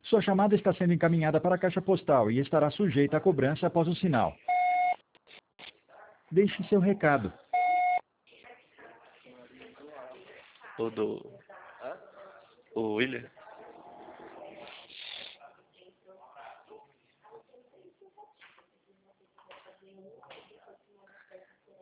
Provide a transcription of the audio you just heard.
Sua chamada está sendo encaminhada para a caixa postal e estará sujeita a cobrança após o sinal. Deixe seu recado. O William?